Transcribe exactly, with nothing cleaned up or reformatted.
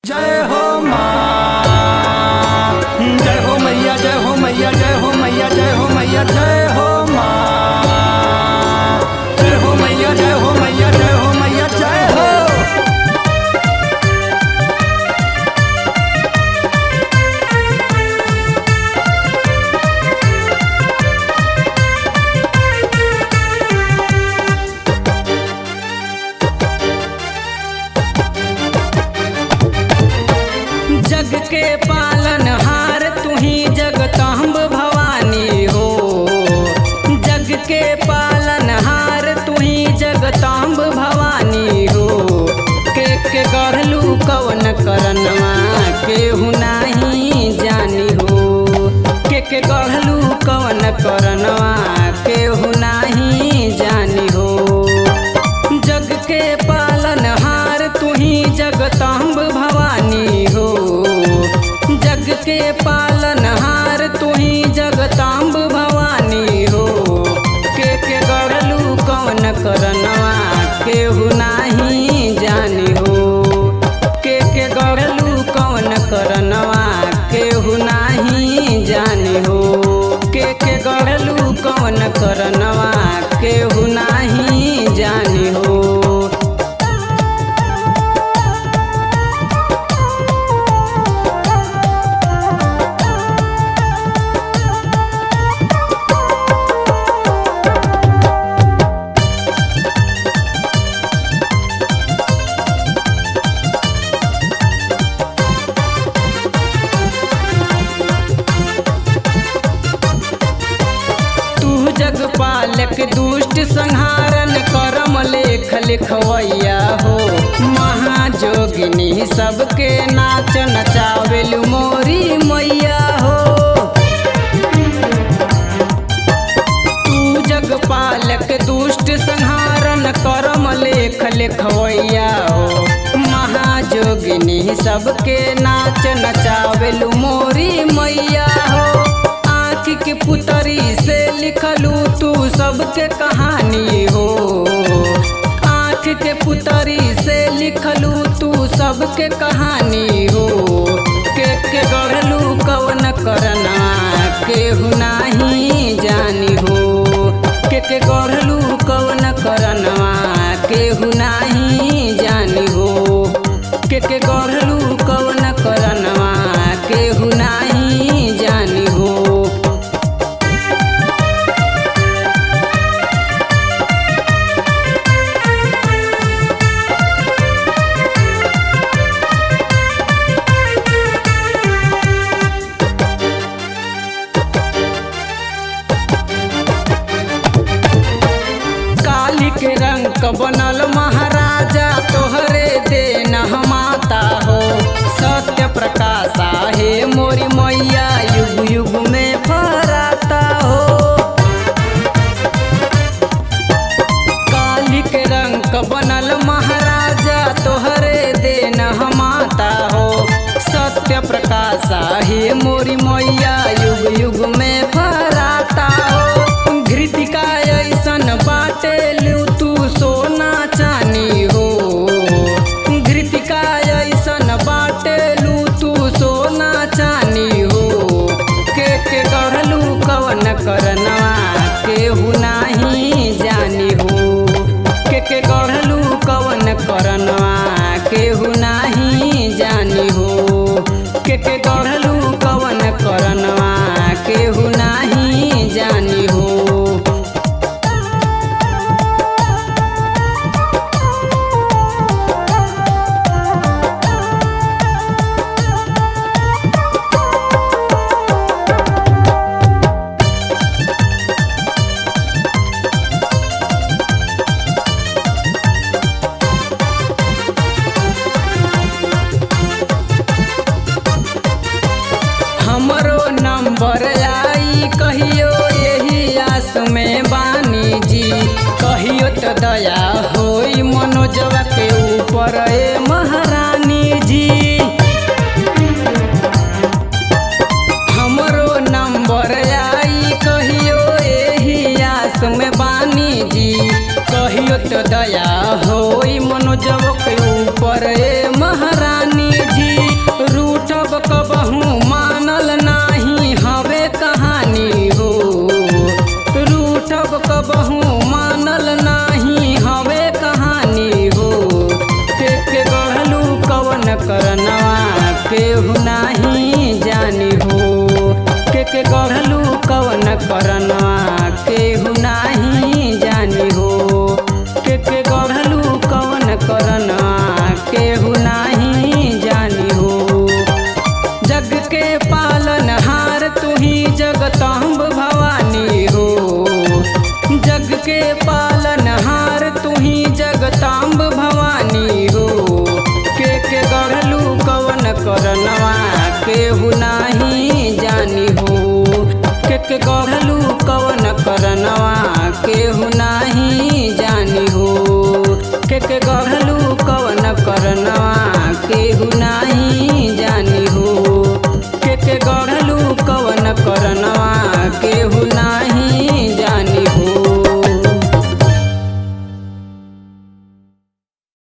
जय हो माँ, जय हो मैया, जय हो मैया, जय हो मैया, जय हो मैया, जय हो माँ, जय हो मैया, जय हो मैया, जय हो मैया, जय हो। जग के पालनहार तू ही जगदम्ब भवानी हो, जग के पालनहार तू ही जगदम्ब भवानी हो। के के गढ़लू कवन करनवा केहू नाही जानी हो, के के गढ़लू कवन करनवा केहू नाही जानी हो। जग के पालनहार तू ही जगदम्ब भवानी हो, जग के पालनहार तू ही जगदम्ब भवानी हो। के के गढ़लू कवन करनवा केहू नाही जानी हो, के के गढ़लू कवन करनवा केहू नाही जानी हो, के के गढ़लू कवन करनवा केहू नाही जानी हो। जगपालक दुष्ट संहारन करम लेख लिखवैया हो, महाजोगिनी सबके नाच नचावेलु मोरी मैया हो। तू जगपालक दुष्ट संहारन करम लेख लिखवैया हो, महाजोगिनी सबके नाच नचावेलु मोरी मैया हो। के पुतरी से लिखलू तू सबके कहानी हो, आँख के पुतरी से लिखलू तू सबके कहानी हो। के के गढ़लू कवन करना केहू नाही जानी हो, के के गढ़लू कवन करनवा केहू नाही जानी हो, के के गढ़लू कवन करनवा केहू नाही जानी हो। के रंग बनल महाराजा तोहरे देन माता हो, सत्य प्रकाशा हे मोरी मैया युग युग में फहराता हो। काली के रंग बनल महाराजा तोहरे देन माता हो, सत्य प्रकाशा हे मोरी मैया युग युग में फहराता हो। घृतिका ऐसन बाटे सोना चानी हो, घृतिका ऐसन बाटे लू तू सोना चानी हो। के के गढ़लू कवन करनवा केहू नाही जानी हो, के के गढ़लू कवन करनवा केहू नाही जानी हो, के के गढ़लू कवन करनवा केहू नाही जानी हो। हमरो नंबर आई कहियो यही आस में बानी जी, कहियो तो दया होई मनोजवा के ऊपर ए महारानी जी। हमरो नंबर आई कहियो यही आस में बानी जी, कहियो तो दया होई मनोजवा के ऊपर ए महारानी जी। करनवा केहू नाही जानी हो। के के गढ़लू कवन करनवा केहू नाही जानी हो। के के गढ़लू कवन करनवा केहू नाही जानी हो। जग के पालनहार तू ही जगदम्ब भवानी हो। जग के पालनहार तू ही जगदम्ब भवानी हो। के के गढ़लू कवन करनवा केहू नाही जानी हो। के के गढ़लू कवन करनवा केहू नाही जानी हो। के के गढ़लू कवन करनवा केहू नाही जानी हो। के के गढ़लू कवन करनवा केहू